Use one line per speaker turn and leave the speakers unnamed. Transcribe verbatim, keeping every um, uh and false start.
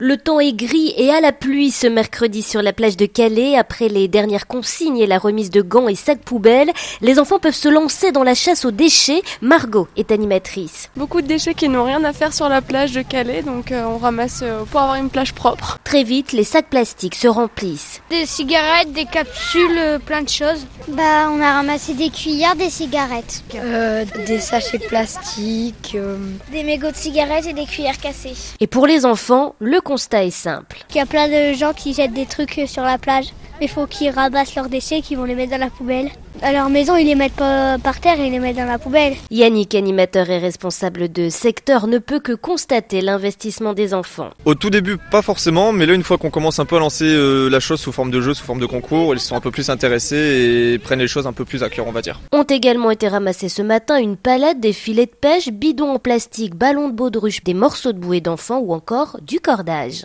Le temps est gris et à la pluie ce mercredi sur la plage de Calais. Après les dernières consignes et la remise de gants et sacs poubelles, les enfants peuvent se lancer dans la chasse aux déchets. Margot est animatrice.
Beaucoup de déchets qui n'ont rien à faire sur la plage de Calais, donc euh, on ramasse euh, pour avoir une plage propre.
Très vite, les sacs plastiques se remplissent.
Des cigarettes, des capsules, euh, plein de choses.
Bah, on a ramassé des cuillères, des cigarettes.
Euh, des sachets plastiques. Euh...
Des mégots de cigarettes et des cuillères cassées.
Et pour les enfants, le constat est simple.
Il y a plein de gens qui jettent des trucs sur la plage. Il faut qu'ils ramassent leurs déchets, qu'ils vont les mettre dans la poubelle. À leur maison, ils les mettent pas par terre, ils les mettent dans la poubelle.
Yannick, animateur et responsable de secteur, ne peut que constater l'investissement des enfants.
Au tout début, pas forcément, mais là, une fois qu'on commence un peu à lancer euh, la chose sous forme de jeu, sous forme de concours, ils sont un peu plus intéressés et prennent les choses un peu plus à cœur, on va dire.
Ont également été ramassés ce matin une palette, des filets de pêche, bidons en plastique, ballons de baudruche, des morceaux de bouée d'enfants ou encore du cordage.